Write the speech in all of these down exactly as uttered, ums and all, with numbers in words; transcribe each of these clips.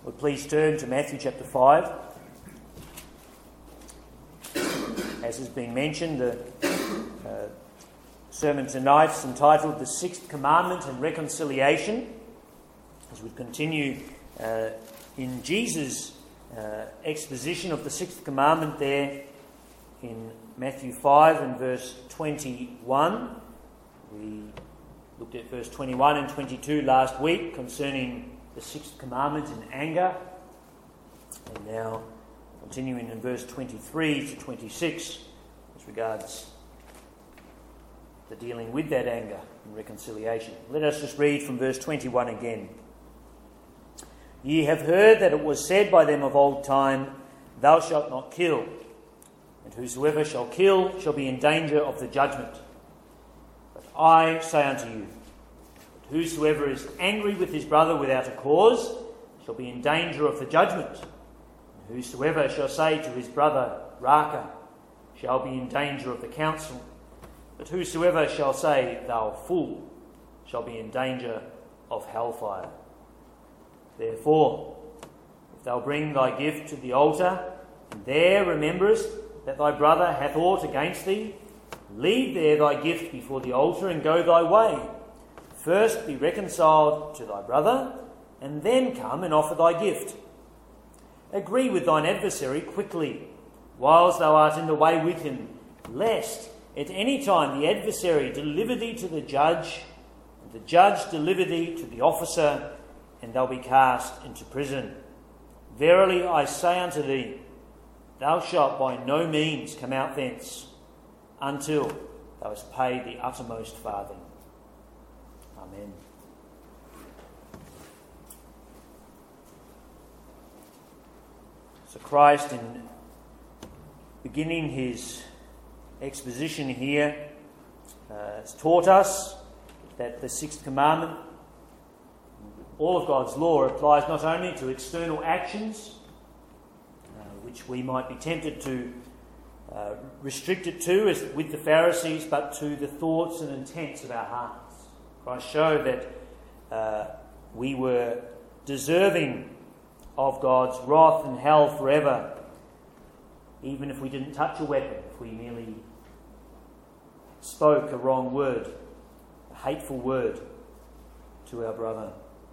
Well, please turn to Matthew chapter five. As has been mentioned, the uh, sermon tonight is entitled The Sixth Commandment and Reconciliation, as we continue uh, in Jesus' uh, exposition of the Sixth Commandment there in Matthew five and verse twenty-one. We looked at verse twenty-one and twenty-two last week concerning the Sixth Commandment in anger. And now continuing in verse twenty-three to twenty-six as regards the dealing with that anger and reconciliation. Let us just read from verse twenty-one again. Ye have heard that it was said by them of old time, Thou shalt not kill, and whosoever shall kill shall be in danger of the judgment. But I say unto you, that whosoever is angry with his brother without a cause shall be in danger of the judgment. And whosoever shall say to his brother, Raca, shall be in danger of the council. But whosoever shall say, Thou fool, shall be in danger of hellfire. Therefore, if thou bring thy gift to the altar, and there rememberest that thy brother hath aught against thee, leave there thy gift before the altar, and go thy way. First be reconciled to thy brother, and then come and offer thy gift. Agree with thine adversary quickly, whilst thou art in the way with him, lest at any time the adversary deliver thee to the judge, and the judge deliver thee to the officer, and thou be cast into prison. Verily I say unto thee, thou shalt by no means come out thence, until thou hast paid the uttermost farthing. Amen. So Christ, in beginning his exposition here, uh, has taught us that the sixth commandment, all of God's law, applies not only to external actions, uh, which we might be tempted to uh, restrict it to, as with the Pharisees, but to the thoughts and intents of our hearts. Christ showed that uh, we were deserving of God's wrath and hell forever, even if we didn't touch a weapon, if we merely spoke a wrong word, a hateful word to our brother.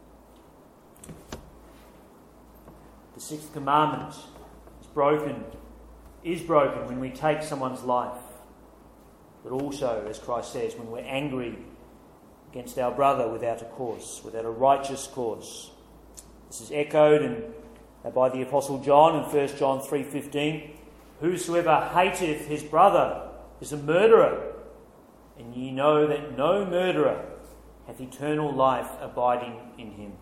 The sixth commandment is broken, is broken when we take someone's life, but also, as Christ says, when we're angry against our brother without a cause, without a righteous cause. This is echoed in, uh, by the Apostle John in First John three fifteen. Whosoever hateth his brother is a murderer, and ye know that no murderer hath eternal life abiding in him.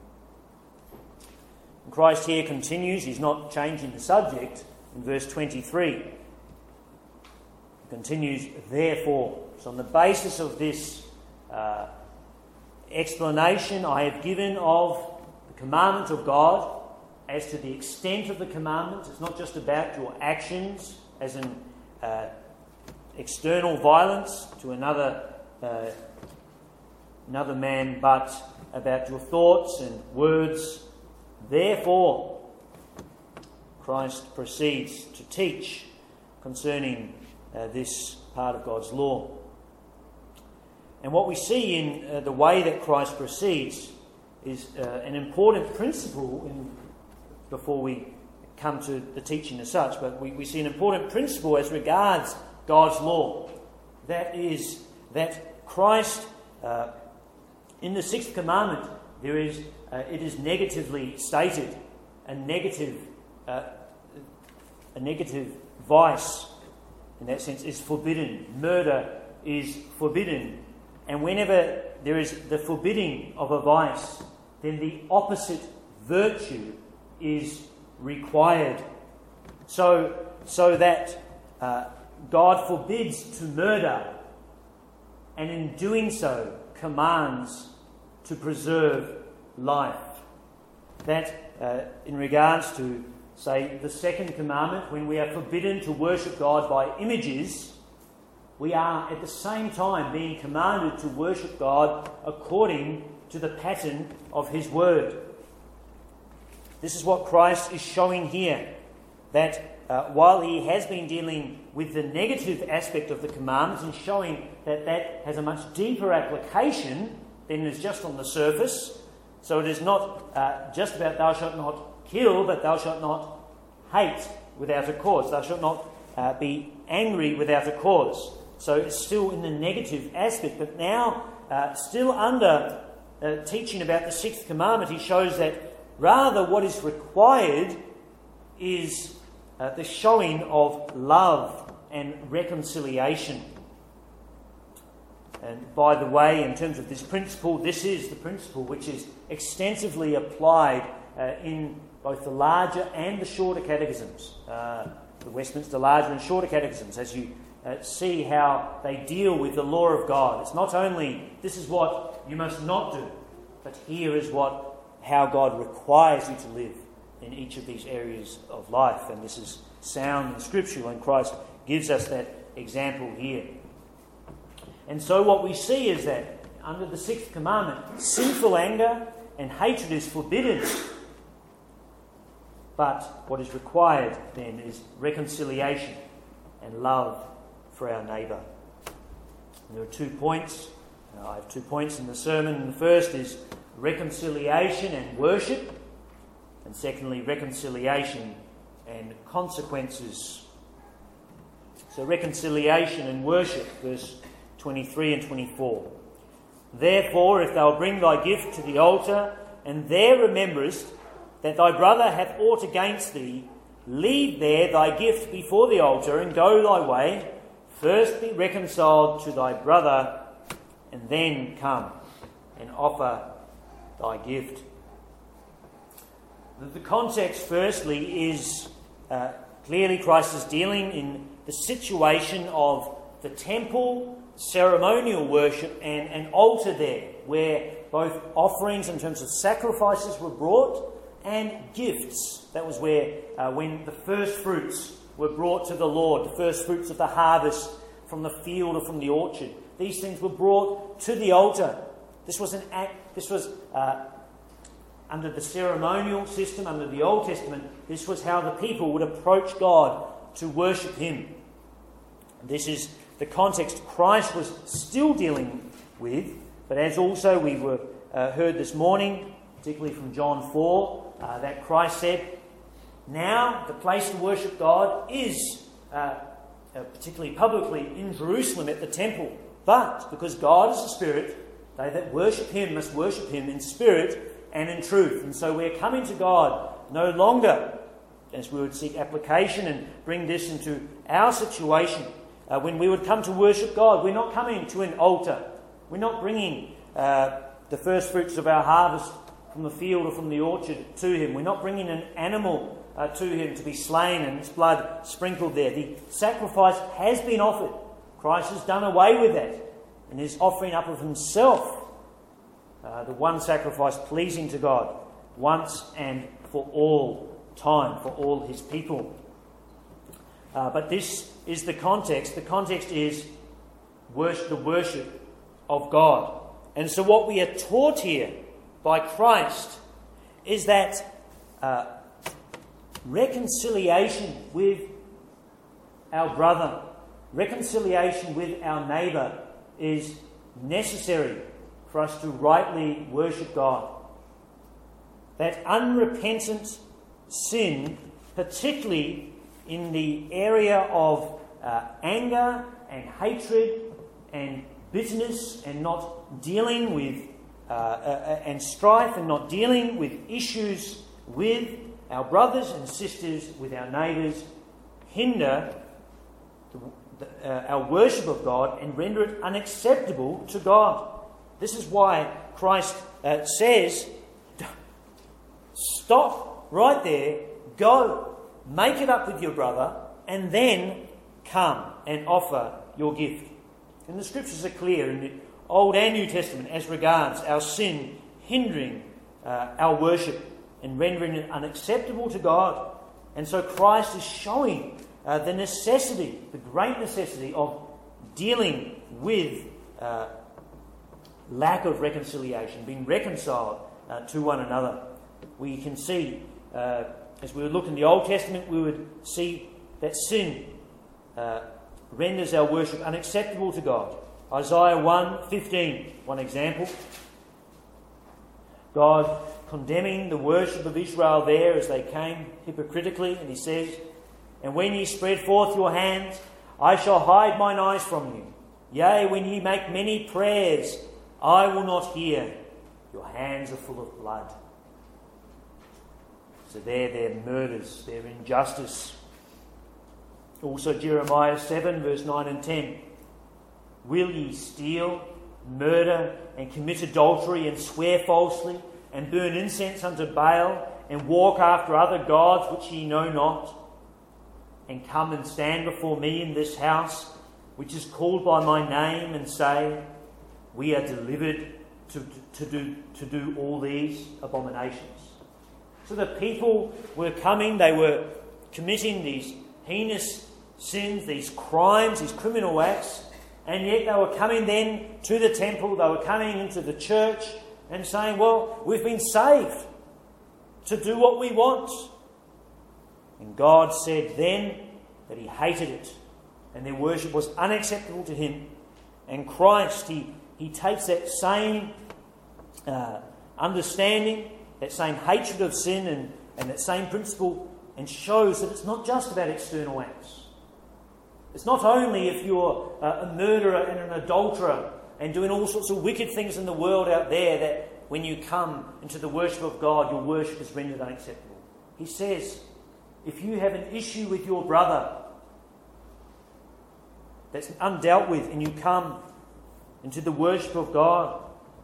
And Christ here continues, he's not changing the subject, in verse twenty-three. He continues, therefore. So on the basis of this uh, explanation I have given of the commandment of God, as to the extent of the commandment, it's not just about your actions, as in uh, external violence to another uh, another man, but about your thoughts and words. Therefore, Christ proceeds to teach concerning uh, this part of God's law. And what we see in uh, the way that Christ proceeds is uh, an important principle in, before we come to the teaching as such, but we, we see an important principle as regards God's law. That is that Christ, uh, in the sixth commandment, there is uh, it is negatively stated, a negative, uh, a negative vice, in that sense, is forbidden. Murder is forbidden, and whenever there is the forbidding of a vice, then the opposite virtue is required. So, so that uh, God forbids to murder, and in doing so commands to preserve life. That uh, in regards to, say, the second commandment, when we are forbidden to worship God by images, we are at the same time being commanded to worship God according to the pattern of his word. This is what Christ is showing here, that uh, while he has been dealing with the negative aspect of the commandments and showing that that has a much deeper application than is just on the surface. So it is not uh, just about thou shalt not kill, but thou shalt not hate without a cause. Thou shalt not uh, be angry without a cause. So it's still in the negative aspect, but now uh, still under uh, teaching about the sixth commandment, he shows that rather what is required is uh, the showing of love and reconciliation. And by the way, in terms of this principle, this is the principle which is extensively applied uh, in both the larger and the shorter catechisms, uh, the Westminster larger and shorter catechisms, as you uh, see how they deal with the law of God. It's not only this is what you must not do, but here is what how God requires you to live in each of these areas of life. And this is sound and scriptural, and Christ gives us that example here. And so what we see is that under the sixth commandment, sinful anger and hatred is forbidden. But what is required then is reconciliation and love for our neighbour. And there are two points. Uh, I have two points in the sermon. And the first is reconciliation and worship. And secondly, reconciliation and consequences. So reconciliation and worship, verse twenty-three and twenty-four. Therefore, if thou bring thy gift to the altar, and there rememberest that thy brother hath aught against thee, leave there thy gift before the altar, and go thy way. First be reconciled to thy brother, and then come and offer thy gift. The context, firstly, is uh, clearly Christ is dealing in the situation of the temple, ceremonial worship, and an altar there, where both offerings in terms of sacrifices were brought and gifts. That was where, uh, when the first fruits were brought to the Lord, the first fruits of the harvest from the field or from the orchard. These things were brought to the altar. This was an act. This was uh, under the ceremonial system, under the Old Testament. This was how the people would approach God to worship Him. This is the context Christ was still dealing with, but as also we were uh, heard this morning, particularly from John four, uh, that Christ said, now the place to worship God is, uh, uh, particularly publicly, in Jerusalem at the temple. But because God is a spirit, they that worship Him must worship Him in spirit and in truth. And so we're coming to God no longer, as we would seek application and bring this into our situation. Uh, when we would come to worship God, we're not coming to an altar. We're not bringing uh, the first fruits of our harvest from the field or from the orchard to Him. We're not bringing an animal uh, to Him to be slain and its blood sprinkled there. The sacrifice has been offered. Christ has done away with that and is offering up of Himself, uh, the one sacrifice pleasing to God, once and for all time, for all His people. Uh, but this is the context. The context is worship, the worship of God. And so what we are taught here by Christ is that uh, reconciliation with our brother, reconciliation with our neighbour is necessary for us to rightly worship God. That unrepentant sin, particularly in the area of uh, anger and hatred and bitterness, and not dealing with uh, uh, and strife, and not dealing with issues with our brothers and sisters, with our neighbours, hinder the, the, uh, our worship of God and render it unacceptable to God. This is why Christ uh, says, stop right there, go, make it up with your brother, and then come and offer your gift. And the scriptures are clear in the Old and New Testament as regards our sin hindering uh, our worship and rendering it unacceptable to God. And so Christ is showing uh, the necessity, the great necessity of dealing with uh, lack of reconciliation, being reconciled uh, to one another. We can see uh, as we would look in the Old Testament, we would see that sin uh, renders our worship unacceptable to God. Isaiah one fifteen, one example. God condemning the worship of Israel there as they came hypocritically, and he says, "And when ye spread forth your hands, I shall hide mine eyes from you. Yea, when ye make many prayers, I will not hear. Your hands are full of blood." So there, their murders, their injustice. Also Jeremiah seven, verse nine and ten. "Will ye steal, murder, and commit adultery, and swear falsely, and burn incense unto Baal, and walk after other gods which ye know not, and come and stand before me in this house, which is called by my name, and say, We are delivered to, to, to, do, to do all these abominations?" So the people were coming, they were committing these heinous sins, these crimes, these criminal acts, and yet they were coming then to the temple, they were coming into the church and saying, well, we've been saved to do what we want. And God said then that he hated it and their worship was unacceptable to him. And Christ, he, he takes that same uh, understanding, that same hatred of sin and, and that same principle, and shows that it's not just about external acts. It's not only if you're a murderer and an adulterer and doing all sorts of wicked things in the world out there that when you come into the worship of God, your worship is rendered unacceptable. He says, if you have an issue with your brother that's undealt with and you come into the worship of God,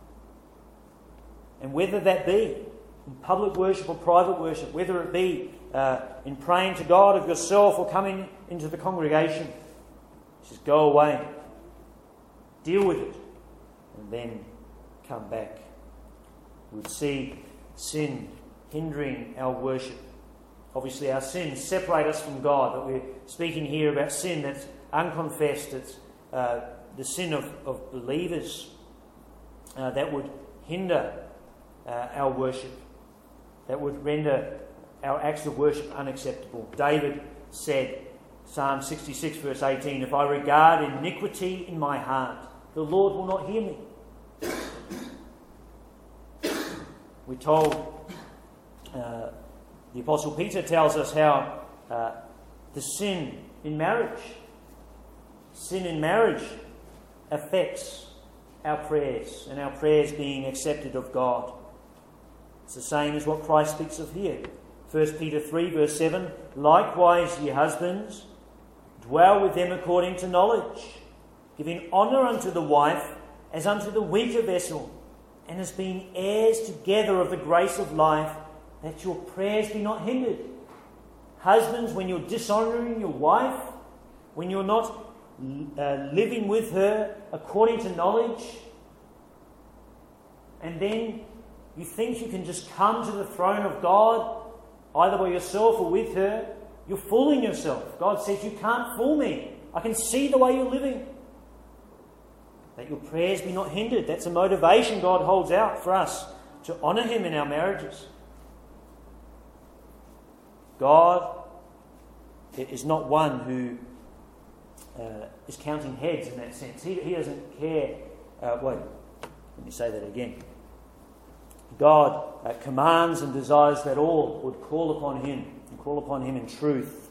and whether that be in public worship or private worship, whether it be uh, in praying to God of yourself or coming into the congregation, just go away, deal with it, and then come back. We would see sin hindering our worship. Obviously our sins separate us from God, but we're speaking here about sin that's unconfessed. It's uh, the sin of, of believers uh, that would hinder uh, our worship, that would render our acts of worship unacceptable. David said, Psalm sixty-six verse eighteen, "If I regard iniquity in my heart, the Lord will not hear me." We're told, uh, the Apostle Peter tells us how uh, the sin in marriage, sin in marriage affects our prayers and our prayers being accepted of God. It's the same as what Christ speaks of here. First Peter three verse seven, "Likewise, ye husbands, dwell with them according to knowledge, giving honour unto the wife as unto the weaker vessel, and as being heirs together of the grace of life, that your prayers be not hindered." Husbands, when you're dishonouring your wife, when you're not uh, living with her according to knowledge, and then you think you can just come to the throne of God, either by yourself or with her, you're fooling yourself. God says, you can't fool me. I can see the way you're living. That your prayers be not hindered. That's a motivation God holds out for us to honour him in our marriages. God is not one who uh, is counting heads in that sense. He, he doesn't care. Uh, wait, let me say that again. God uh, commands and desires that all would call upon him and call upon him in truth.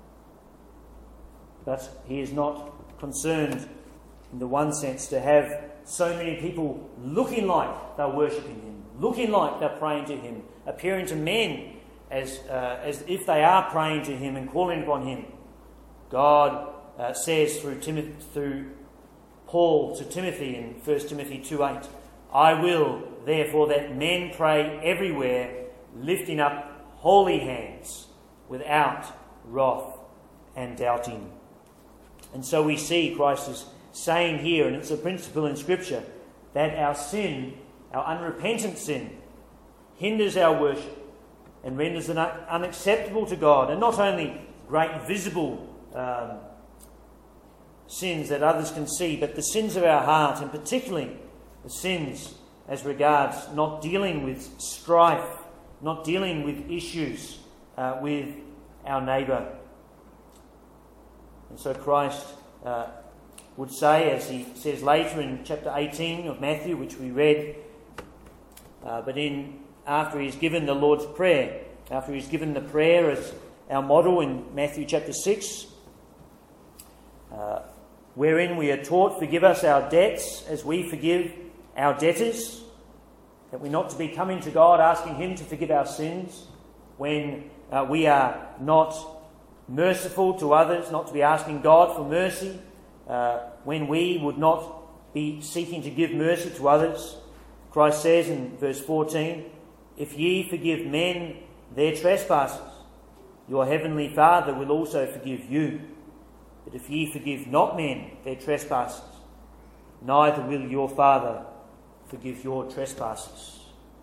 But he is not concerned in the one sense to have so many people looking like they're worshipping him, looking like they're praying to him, appearing to men as uh, as if they are praying to him and calling upon him. God uh, says through Timothy, through Paul to Timothy in First Timothy two eight, "I will therefore that men pray everywhere, lifting up holy hands, without wrath and doubting." And so we see Christ is saying here, and it's a principle in Scripture, that our sin, our unrepentant sin, hinders our worship and renders it unacceptable to God. And not only great visible um, sins that others can see, but the sins of our heart, and particularly the sins as regards not dealing with strife not dealing with issues uh, with our neighbour. And so Christ uh, would say, as he says later in chapter eighteen of Matthew, which we read, uh, but in after he's given the Lord's Prayer, after he's given the prayer as our model in Matthew chapter six, uh, wherein we are taught, forgive us our debts as we forgive our debtors, that we're not to be coming to God asking him to forgive our sins when uh, we are not merciful to others, not to be asking God for mercy uh, when we would not be seeking to give mercy to others. Christ says in verse fourteen, if ye forgive men their trespasses, your heavenly Father will also forgive you. But if ye forgive not men their trespasses, neither will your Father forgive your trespasses.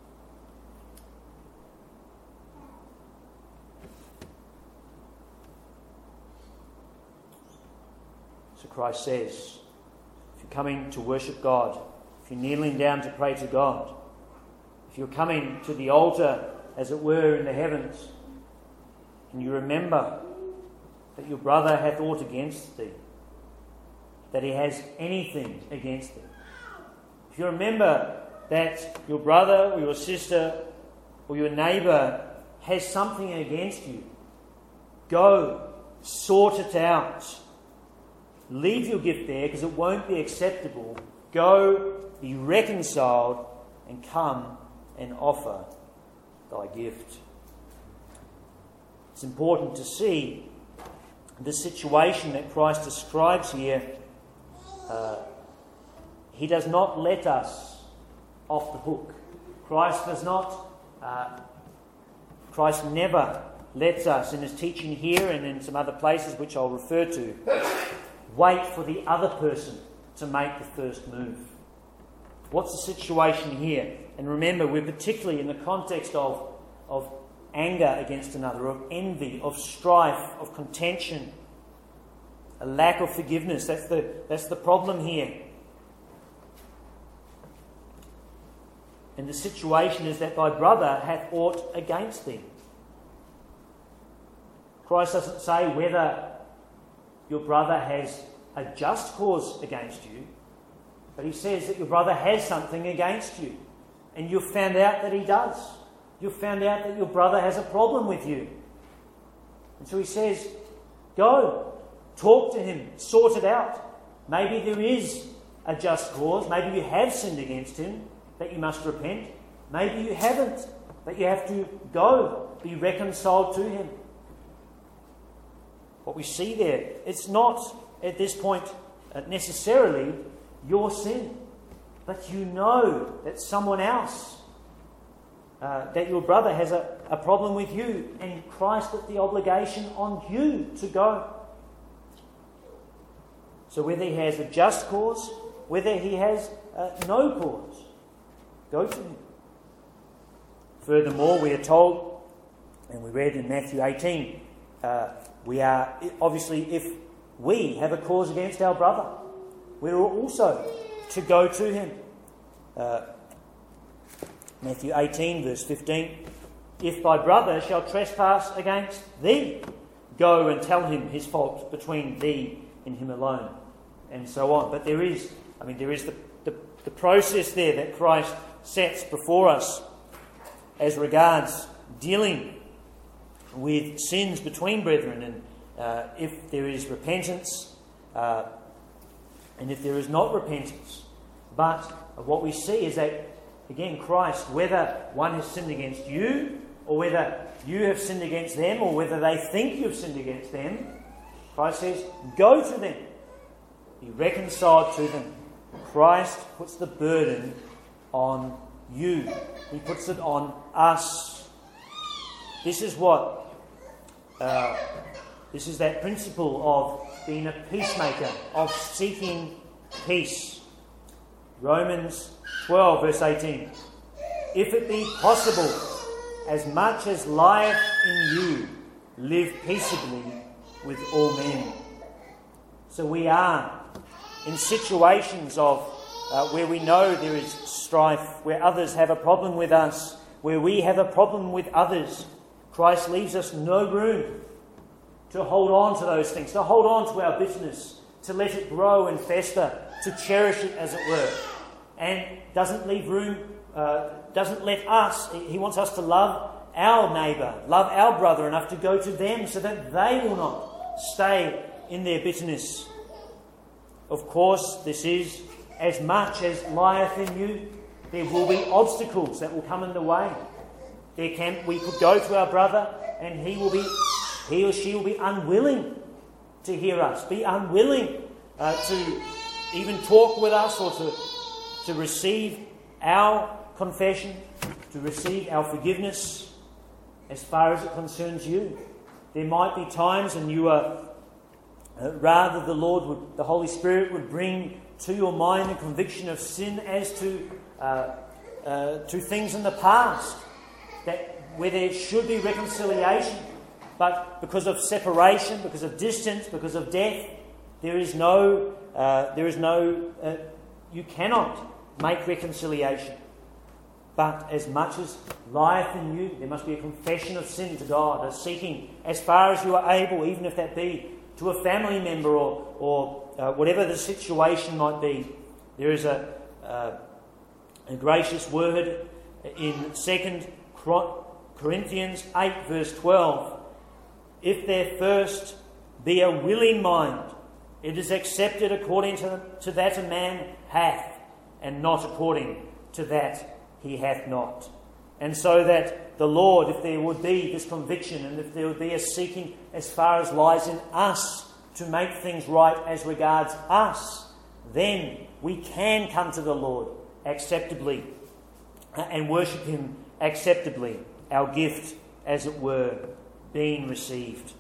So Christ says, if you're coming to worship God, if you're kneeling down to pray to God, if you're coming to the altar, as it were, in the heavens, and you remember that your brother hath aught against thee, that he has anything against thee, if you remember that your brother or your sister or your neighbour has something against you, go, sort it out. Leave your gift there because it won't be acceptable. Go, be reconciled, and come and offer thy gift. It's important to see the situation that Christ describes here. Uh, he does not let us off the hook. Christ does not, uh, Christ never lets us, in his teaching here and in some other places which I'll refer to, wait for the other person to make the first move. What's the situation here? And remember, we're particularly in the context of, of anger against another, of envy, of strife, of contention, a lack of forgiveness. That's the, that's the problem here. And the situation is that thy brother hath aught against thee. Christ doesn't say whether your brother has a just cause against you, but he says that your brother has something against you. And you've found out that he does. You've found out that your brother has a problem with you. And so he says, go, talk to him, sort it out. Maybe there is a just cause. Maybe you have sinned against him, that you must repent. Maybe you haven't, that you have to go, be reconciled to him. What we see there, it's not at this point necessarily your sin, but you know that someone else, uh, that your brother has a, a problem with you, and Christ put the obligation on you to go. So whether he has a just cause, whether he has uh, no cause, go to him. Furthermore, we are told, and we read in Matthew eighteen, uh, we are, obviously, if we have a cause against our brother, we are also to go to him. Uh, Matthew eighteen, verse fifteen, if thy brother shall trespass against thee, go and tell him his fault between thee and him alone, and so on. But there is, I mean, there is the, the, the process there that Christ sets before us as regards dealing with sins between brethren, and uh, if there is repentance, uh, and if there is not repentance. But what we see is that, again, Christ, whether one has sinned against you, or whether you have sinned against them, or whether they think you've sinned against them, Christ says, go to them, be reconciled to them. Christ puts the burden on you. He puts it on us. This is what, uh, this is that principle of being a peacemaker, of seeking peace. Romans twelve, verse eighteen. If it be possible, as much as lieth in you, live peaceably with all men. So we are in situations of uh, where we know there is strife, where others have a problem with us, where we have a problem with others, Christ leaves us no room to hold on to those things, to hold on to our bitterness, to let it grow and fester, to cherish it, as it were, and doesn't leave room, uh, doesn't let us, he wants us to love our neighbour, love our brother enough to go to them so that they will not stay in their bitterness. Of course, this is as much as lieth in you. There will be obstacles that will come in the way. There can, we could go to our brother and he will be, he or she will be unwilling to hear us, be unwilling uh, to even talk with us or to, to receive our confession, to receive our forgiveness as far as it concerns you. There might be times when you are, uh, rather the Lord would, the Holy Spirit would bring to your mind a conviction of sin as to uh, uh, to things in the past that where there should be reconciliation, but because of separation, because of distance, because of death, there is no, uh, there is no, uh, you cannot make reconciliation. But as much as lieth in you, there must be a confession of sin to God, a seeking as far as you are able, even if that be to a family member or, or uh, whatever the situation might be. There is a, uh, a gracious word in Second Corinthians eight verse twelve. If there first be a willing mind, it is accepted according to, to that a man hath, and not according to that he hath not. And so that the Lord, if there would be this conviction and if there would be a seeking as far as lies in us to make things right as regards us, then we can come to the Lord acceptably and worship him acceptably, our gift, as it were, being received.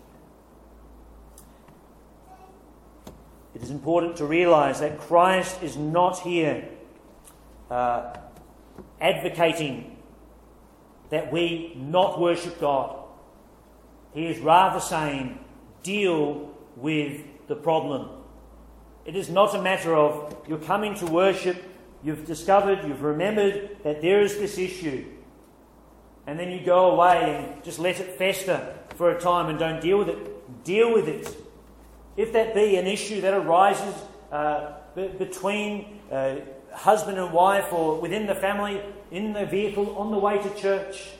It is important to realise that Christ is not here uh, advocating that we not worship God. He is rather saying, deal with the problem. It is not a matter of you're coming to worship, you've discovered, you've remembered that there is this issue, and then you go away and just let it fester for a time and don't deal with it. Deal with it. If that be an issue that arises uh, b- between uh, husband and wife or within the family, in the vehicle, on the way to church,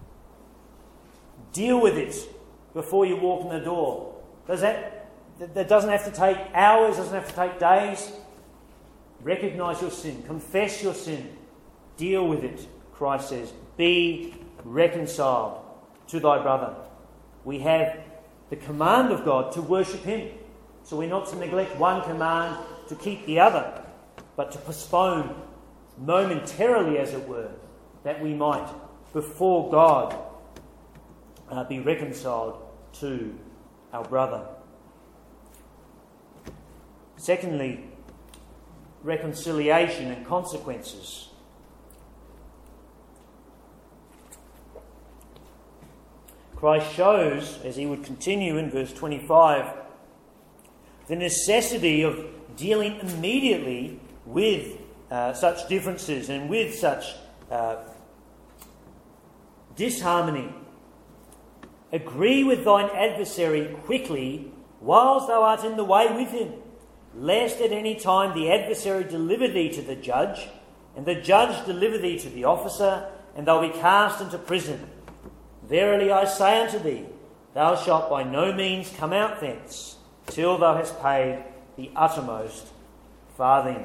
deal with it before you walk in the door. Does that, that doesn't have to take hours, doesn't have to take days. Recognise your sin, confess your sin, deal with it, Christ says. Be reconciled to thy brother. We have the command of God to worship him. So we're not to neglect one command to keep the other, but to postpone momentarily, as it were, that we might, before God, uh, be reconciled to our brother. Secondly, reconciliation and consequences. Christ shows, as he would continue in verse twenty-five, the necessity of dealing immediately with uh, such differences and with such uh, disharmony. Agree with thine adversary quickly whilst thou art in the way with him, lest at any time the adversary deliver thee to the judge, and the judge deliver thee to the officer, and thou be cast into prison. Verily I say unto thee, thou shalt by no means come out thence, till thou hast paid the uttermost farthing.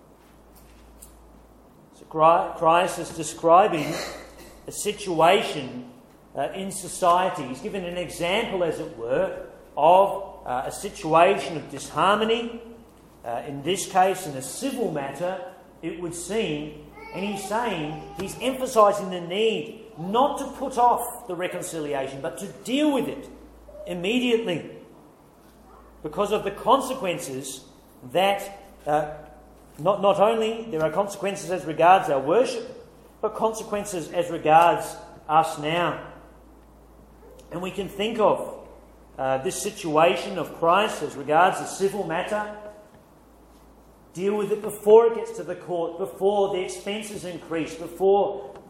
So Christ is describing a situation uh, in society. He's given an example, as it were, of uh, a situation of disharmony. Uh, in this case, in a civil matter, it would seem, and he's saying, he's emphasising the need not to put off the reconciliation, but to deal with it immediately, because of the consequences that uh, not, not only there are consequences as regards our worship, but consequences as regards us now. And we can think of uh, this situation of Christ as regards a civil matter. Deal with it before it gets to the court, before the expenses increase, before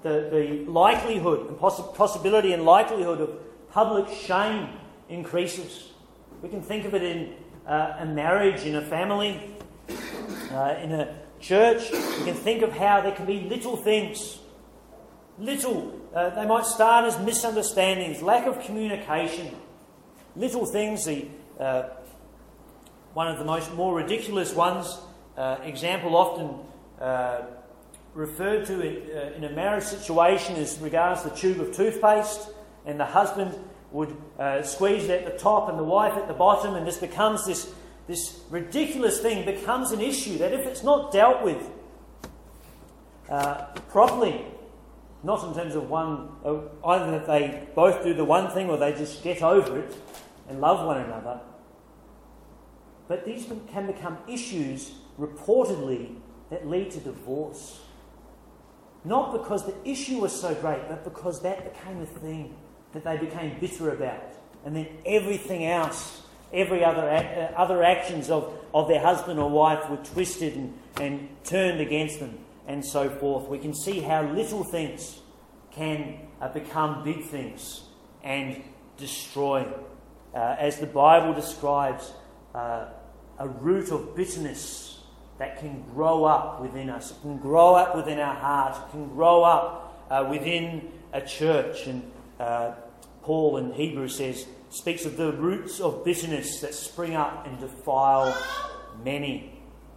the, the likelihood, and poss- possibility and likelihood of public shame increases. We can think of it in uh, a marriage, in a family, uh, in a church. We can think of how there can be little things, little, uh, they might start as misunderstandings, lack of communication, little things. The uh, one of the most more ridiculous ones, uh, example often uh, referred to in, uh, in a marriage situation is regards the tube of toothpaste, and the husband would uh, squeeze it at the top and the wife at the bottom, and this becomes this this ridiculous thing becomes an issue that if it's not dealt with uh, properly, not in terms of one, uh, either that they both do the one thing or they just get over it and love one another, but these can become issues reportedly that lead to divorce. Not because the issue was so great, but because that became a thing that they became bitter about. And then everything else, every other uh, other actions of, of their husband or wife were twisted and, and turned against them, and so forth. We can see how little things can uh, become big things and destroy. Uh, as the Bible describes, uh, a root of bitterness that can grow up within us. It can grow up within our heart. It can grow up uh, within a church. And uh, Paul in Hebrews says, speaks of the roots of bitterness that spring up and defile many.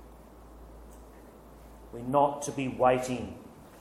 We're not to be waiting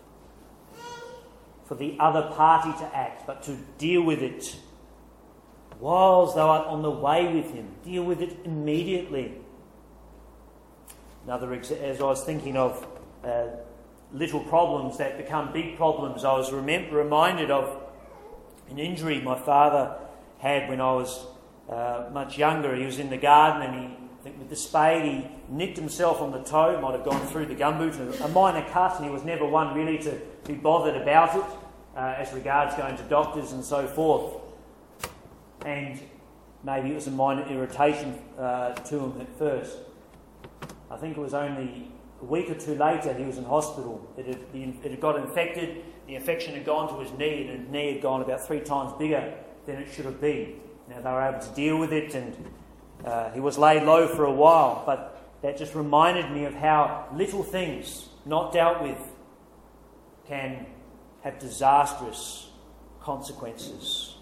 for the other party to act, but to deal with it whilst thou art on the way with him. Deal with it immediately. Another, as I was thinking of uh, little problems that become big problems, I was remem- reminded of an injury my father had when I was uh, much younger. He was in the garden and he, I think with the spade, he nicked himself on the toe, might have gone through the gumboot, a minor cut, and he was never one really to be bothered about it uh, as regards going to doctors and so forth. And maybe it was a minor irritation uh, to him at first. I think it was only a week or two later he was in hospital. It had, it had got infected, the infection had gone to his knee, and his knee had gone about three times bigger than it should have been. Now they were able to deal with it, and uh, he was laid low for a while, but that just reminded me of how little things not dealt with can have disastrous consequences.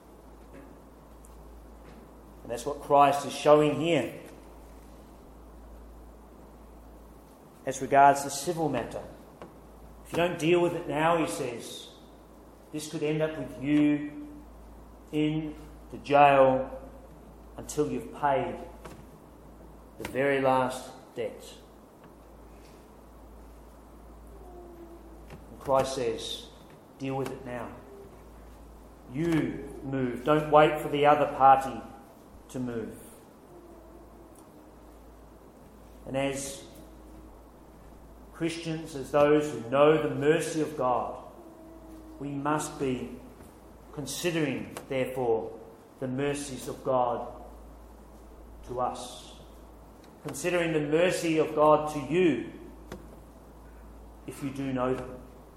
And that's what Christ is showing here. As regards the civil matter, if you don't deal with it now, he says, this could end up with you in the jail until you've paid the very last debt. And Christ says, deal with it now. You move. Don't wait for the other party to move. And as Christians, as those who know the mercy of God, we must be considering, therefore, the mercies of God to us. Considering the mercy of God to you, if you do know them.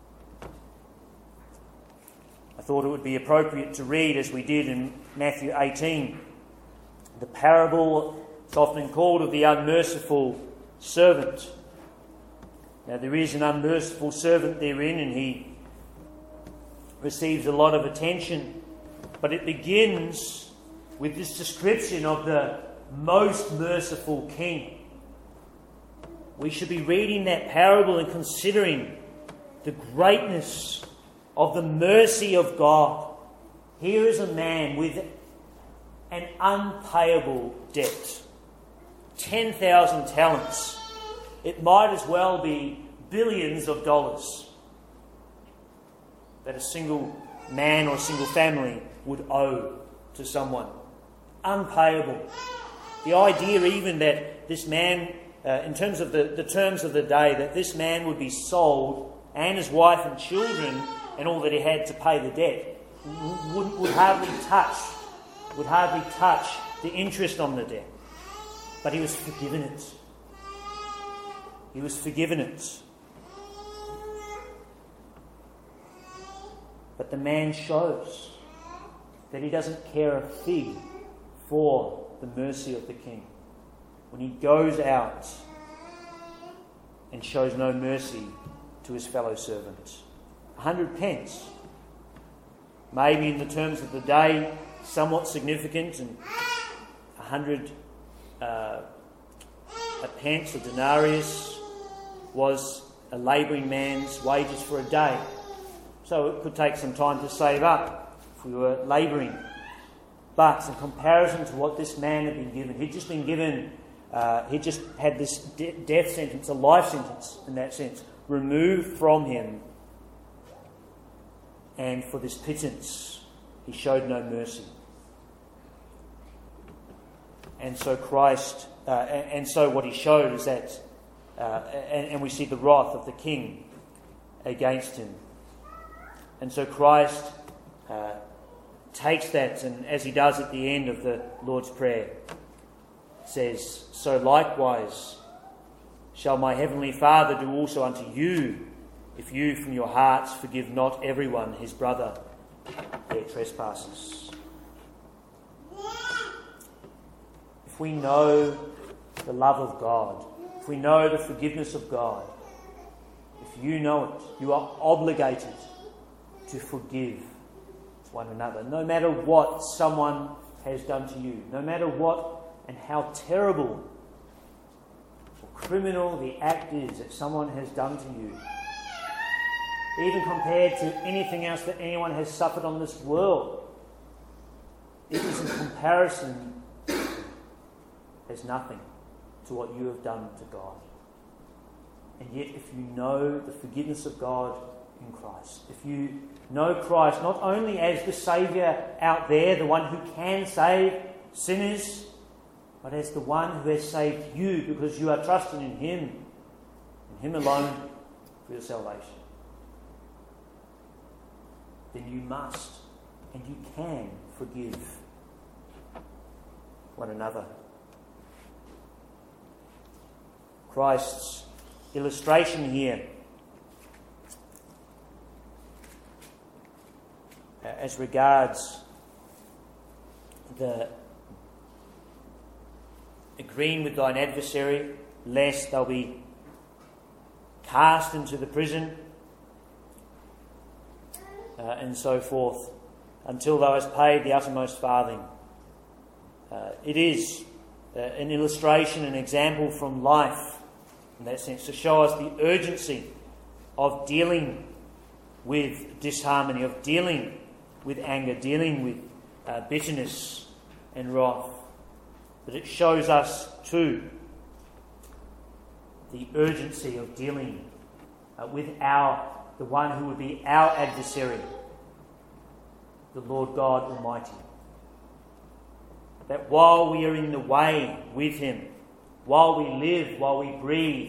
I thought it would be appropriate to read, as we did in Matthew eighteen, the parable, it's often called, of the unmerciful servant. Now, there is an unmerciful servant therein, and he receives a lot of attention. But it begins with this description of the most merciful king. We should be reading that parable and considering the greatness of the mercy of God. Here is a man with an unpayable debt. ten thousand talents. It might as well be billions of dollars that a single man or a single family would owe to someone. Unpayable. The idea even that this man, uh, in terms of the, the terms of the day, that this man would be sold, and his wife and children and all that he had to pay the debt, would, would hardly touch, would hardly touch the interest on the debt. But he was forgiven it. He was forgiven it. But the man shows that he doesn't care a fig for the mercy of the king. When he goes out and shows no mercy to his fellow servant. A hundred pence. Maybe in the terms of the day, somewhat significant, and a hundred uh, a pence, a denarius, was a labouring man's wages for a day. So it could take some time to save up if we were labouring. But in comparison to what this man had been given, he'd just been given, uh, he just had this de- death sentence, a life sentence in that sense, removed from him. And for this pittance, he showed no mercy. And so Christ, uh, and, and so what he showed is that, uh, and, and we see the wrath of the king against him. And so Christ uh, takes that, and as he does at the end of the Lord's Prayer, says, "So likewise shall my heavenly Father do also unto you, if you from your hearts forgive not everyone his brother their trespasses." If we know the love of God, if we know the forgiveness of God, if you know it, you are obligated to forgive one another, no matter what someone has done to you, no matter what and how terrible or criminal the act is that someone has done to you, even compared to anything else that anyone has suffered on this world. It is in comparison as nothing to what you have done to God. And yet, if you know the forgiveness of God in Christ, if you know Christ not only as the Saviour out there, the one who can save sinners, but as the one who has saved you because you are trusting in Him, in Him alone for your salvation, then you must and you can forgive one another. Christ's illustration here uh, as regards the agreeing with thine adversary, lest they'll be cast into the prison, uh, and so forth, until thou hast paid the uttermost farthing. Uh, it is uh, an illustration, an example from life, in that sense, to show us the urgency of dealing with disharmony, of dealing with anger, dealing with uh, bitterness and wrath. But it shows us too the urgency of dealing uh, with our the one who would be our adversary, the Lord God Almighty. That while we are in the way with Him, while we live, while we breathe,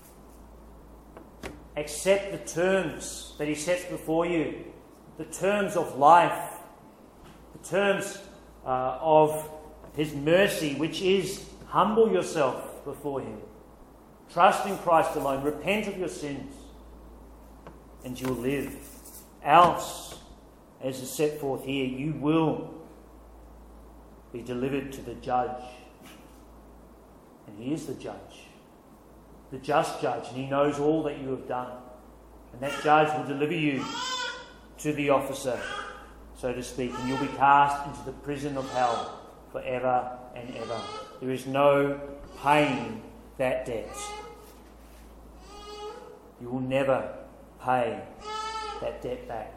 accept the terms that He sets before you, the terms of life, the terms uh, of His mercy, which is humble yourself before Him, trust in Christ alone, repent of your sins, and you will live. Else, as is set forth here, you will be delivered to the judge. And He is the judge, the just judge, and He knows all that you have done. And that judge will deliver you to the officer, so to speak, and you'll be cast into the prison of hell forever and ever. There is no paying that debt. You will never pay that debt back.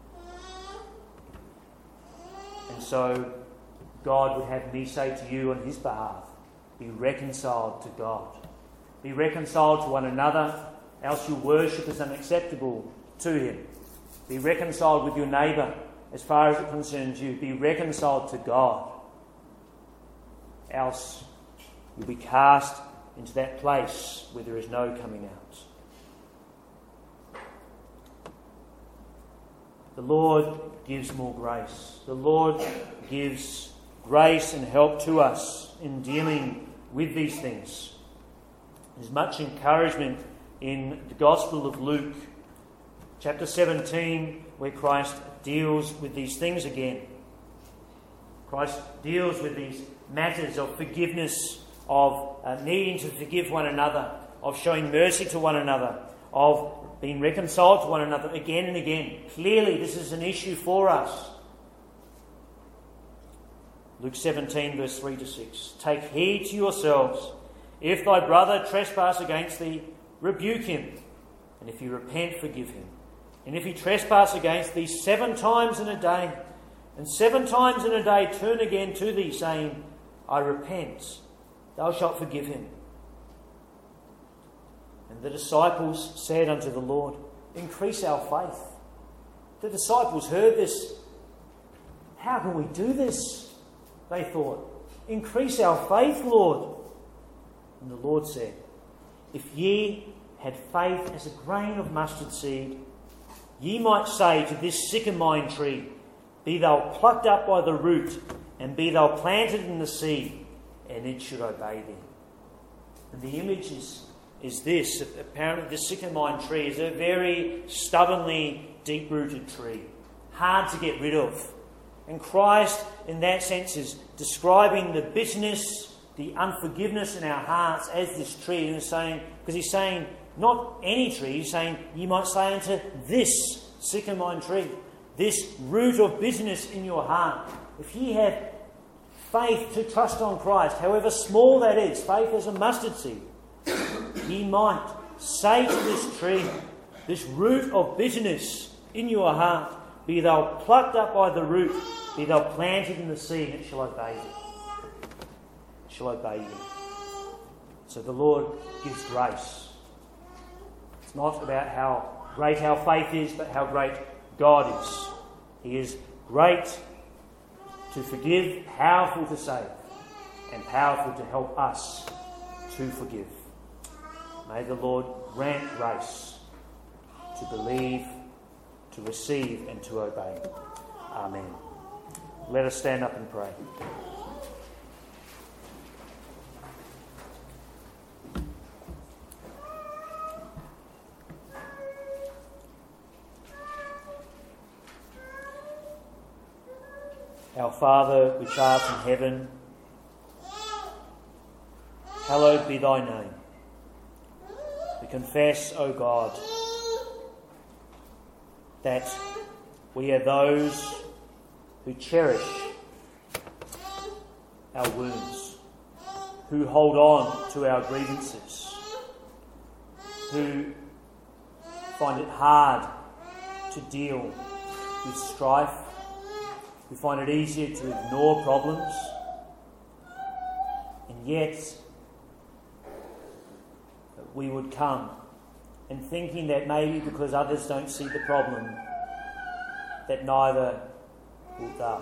And so God would have me say to you on His behalf, be reconciled to God. Be reconciled to one another, else your worship is unacceptable to Him. Be reconciled with your neighbour as far as it concerns you. Be reconciled to God, else you'll be cast into that place where there is no coming out. The Lord gives more grace. The Lord gives grace and help to us in dealing with these things. There's much encouragement in the Gospel of Luke chapter seventeen, where Christ deals with these things again. Christ deals with these matters of forgiveness, of uh, needing to forgive one another, of showing mercy to one another, of being reconciled to one another again and again. Clearly, this is an issue for us. Luke seventeen, verse three to six. Take heed to yourselves. If thy brother trespass against thee, rebuke him. And if he repent, forgive him. And if he trespass against thee seven times in a day, and seven times in a day turn again to thee, saying, I repent, thou shalt forgive him. And the disciples said unto the Lord, increase our faith. The disciples heard this. How can we do this? They thought, increase our faith, Lord. And the Lord said, if ye had faith as a grain of mustard seed, ye might say to this sycamore tree, be thou plucked up by the root, and be thou planted in the sea, and it should obey thee. And the image is, is this. Apparently the sycamore tree is a very stubbornly deep-rooted tree, hard to get rid of. And Christ, in that sense, is describing the bitterness, the unforgiveness in our hearts as this tree. And he's saying, because he's saying, not any tree, he's saying, you might say unto this sycamore tree, this root of bitterness in your heart. If ye have faith to trust on Christ, however small that is, faith as a mustard seed, ye might say to this tree, this root of bitterness in your heart, be thou plucked up by the root, be thou planted in the sea, and it shall obey thee. It shall obey thee. So the Lord gives grace. It's not about how great our faith is, but how great God is. He is great to forgive, powerful to save, and powerful to help us to forgive. May the Lord grant grace to believe, to receive, and to obey. Amen. Let us stand up and pray. Our Father, which art in heaven, hallowed be thy name. We confess, O God, that we are those who cherish our wounds, who hold on to our grievances, who find it hard to deal with strife. We find it easier to ignore problems, and yet we would come and thinking that maybe because others don't see the problem, that neither will thou.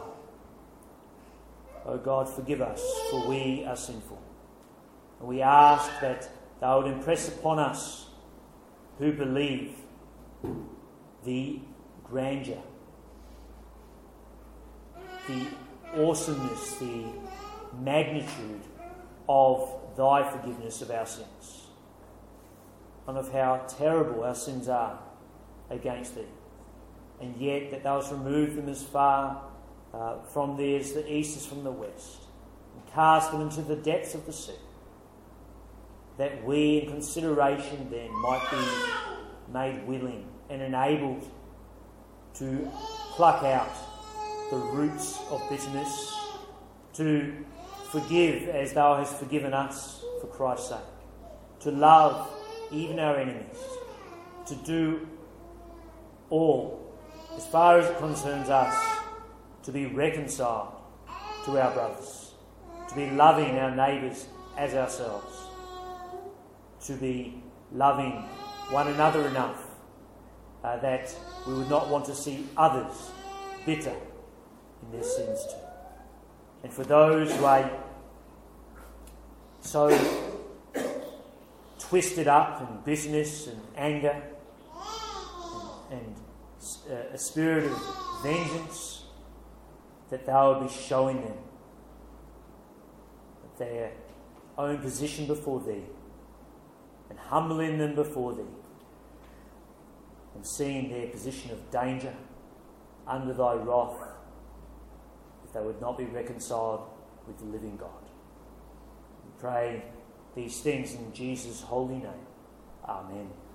O God, forgive us, for we are sinful. And we ask that thou would impress upon us who believe the grandeur, the awesomeness, the magnitude of thy forgiveness of our sins, and of how terrible our sins are against thee, and yet that thou hast removed them as far uh, from thee as the east is from the west, and cast them into the depths of the sea, that we in consideration then might be made willing and enabled to pluck out the roots of bitterness, to forgive as thou hast forgiven us for Christ's sake, to love even our enemies, to do all, as far as it concerns us, to be reconciled to our brothers, to be loving our neighbours as ourselves, to be loving one another enough uh, that we would not want to see others bitter in their sins too. And for those who are so twisted up in bitterness and anger and, and uh, a spirit of vengeance, that thou would be showing them their own position before thee and humbling them before thee, and seeing their position of danger under thy wrath, if they would not be reconciled with the living God. We pray these things in Jesus' holy name. Amen.